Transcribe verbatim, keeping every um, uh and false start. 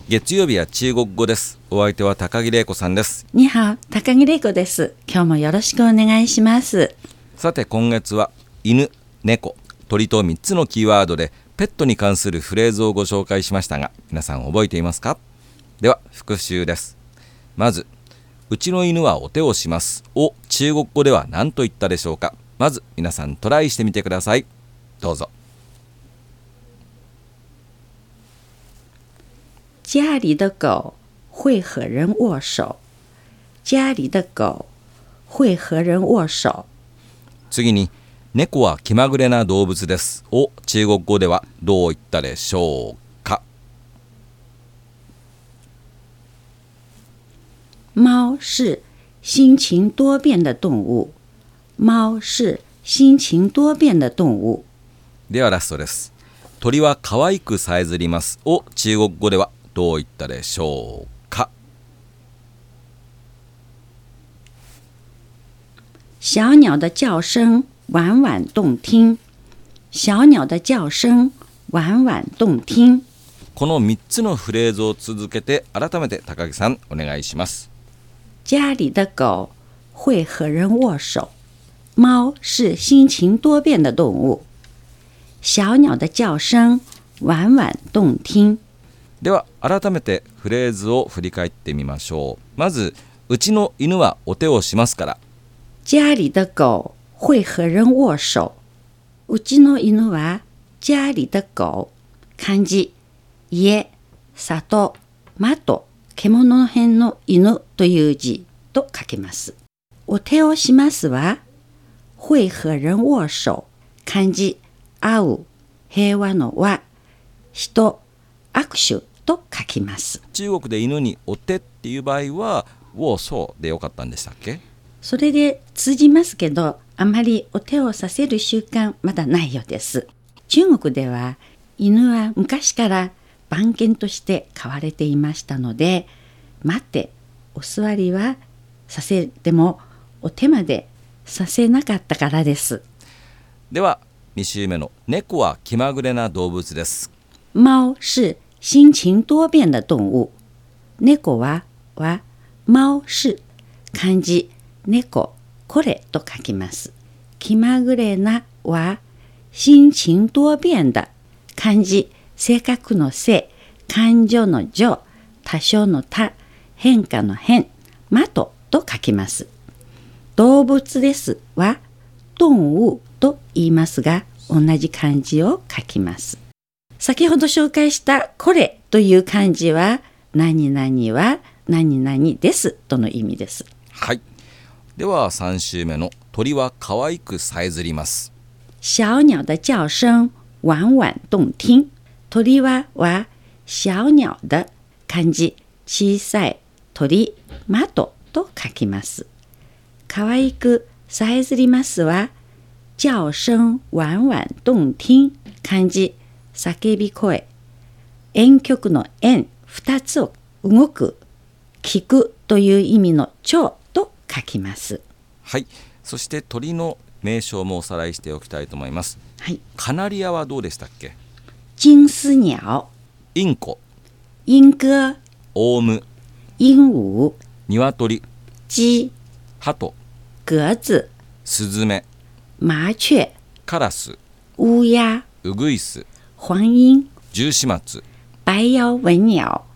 月曜日は中国語です。お相手は高木玲子さんです。 にはお、高木玲子です。今日もよろしくお願いします。 さて今月は犬、猫、鳥とみっつのキーワードでペットに関するフレーズをご紹介しましたが、皆さん覚えていますか？では復習です。まず、うちの犬はお手をしますを中国語では何と言ったでしょうか？まず皆さんトライしてみてください。どうぞ。 家里的狗会和人握手。家里的狗会和人握手。 次に、猫は気まぐれな動物ですを中国語ではどう言ったでしょうか？ 猫是心情多变的动物。猫是心情多变的动物。 ではラストです。鳥は可愛くさえずりますを中国語ではどう言ったでしょうか？ 小鸟的叫声婉婉动听。小鳥的叫声婉婉動聽。 このみっつのフレーズを続けて改めて高木さんお願いします。 家里的狗会和人握手。猫是心情多变的动物。小鳥的叫声婉婉動聽。 では改めてフレーズを振り返ってみましょう。まず、うちの犬はお手をしますから。 家里的狗会和人握手。うちの犬は家里的狗、漢字、家、里、的、獣の辺の犬という字と書きます。お手をしますは、会和人握手、漢字、会う、平和の和、人、握手と書きます。 中国で犬にお手っていう場合は、握手でよかったんでしたっけ？ それで通じますけど、あまりお手をさせる習慣まだないようです。中国では犬は昔から番犬として飼われていましたので、待って、お座りはさせてもお手までさせなかったからです。 ではに週目の猫は気まぐれな動物です。 猫是心情多变的動物。猫はは猫是漢字猫、これと書きます。気まぐれなは心情多变だ、漢字性格の性、感情の情、多少の多、変化の変、的と書きます。動物ですは動物と言いますが、同じ漢字を書きます。先ほど紹介したこれという漢字は、何々は何々ですとの意味です。 はい。ではさん週目の鳥は可愛くさえずります。 小鳥的叫声婉婉動聽。鳥はは小鳥的、漢字小さい鳥、的と書きます。可愛くさえずりますは叫声婉婉動聽、漢字叫び声、婉曲の婉、二つを動く、聞くという意味の聴と書きます。 はい。そして鳥の名称もおさらいしておきたいと思います。 はい。 カナリアはどうでしたっけ？ 金絲鳥、 インコ、 莺歌、 オウム、 鹦鹉、 鶏、 雞、 鳩、 鴿子、 スズメ、 麻雀、 カラス、 烏鴉、 ウグイス、 黄莺、 ジュウシマツ、 白腰文鳥、